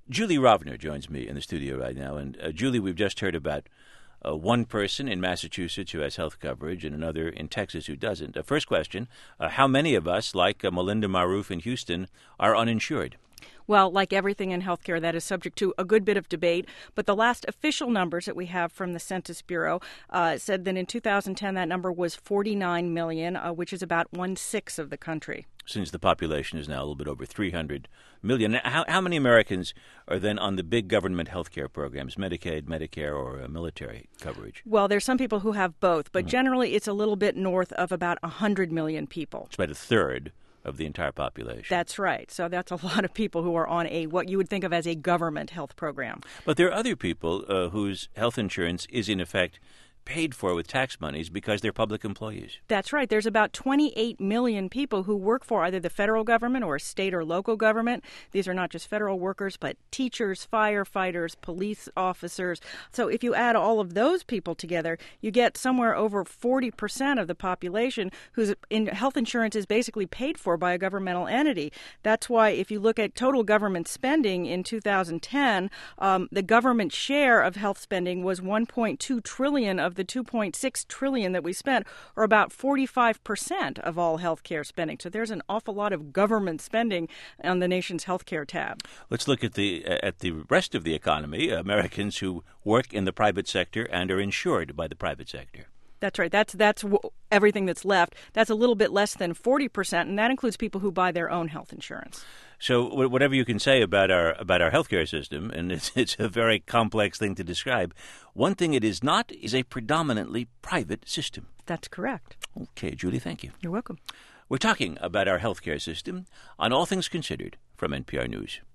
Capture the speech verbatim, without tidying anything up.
Julie Rovner joins me in the studio right now. And uh, Julie, we've just heard about uh, one person in Massachusetts who has health coverage and another in Texas who doesn't. Uh, first question, uh, how many of us, like uh, Melinda Maroof in Houston, are uninsured? Well, like everything in healthcare, that is subject to a good bit of debate. But the last official numbers that we have from the Census Bureau uh, said that in two thousand ten that number was forty-nine million, uh, which is about one-sixth of the country. Since the population is now a little bit over three hundred million, how, how many Americans are then on the big government health care programs, Medicaid, Medicare, or uh, military coverage? Well, there's some people who have both, but mm-hmm. generally it's a little bit north of about one hundred million people. It's about a third of the entire population. That's right. So that's a lot of people who are on a what you would think of as a government health program. But there are other people uh, whose health insurance is in effect paid for with tax monies because they're public employees. That's right. There's about twenty-eight million people who work for either the federal government or state or local government. These are not just federal workers, but teachers, firefighters, police officers. So if you add all of those people together, you get somewhere over forty percent of the population whose in health insurance is basically paid for by a governmental entity. That's why if you look at total government spending in two thousand ten, um, the government share of health spending was one point two trillion dollars of the two point six trillion dollars that we spent, or about forty-five percent of all healthcare spending. So there's an awful lot of government spending on the nation's healthcare tab. Let's look at the at the rest of the economy, Americans who work in the private sector and are insured by the private sector. That's right. That's that's w- everything that's left. That's a little bit less than forty percent, and that includes people who buy their own health insurance. So w- whatever you can say about our about our healthcare system, and it's, it's a very complex thing to describe, one thing it is not is a predominantly private system. That's correct. Okay, Julie, thank you. You're welcome. We're talking about our healthcare system on All Things Considered from N P R News.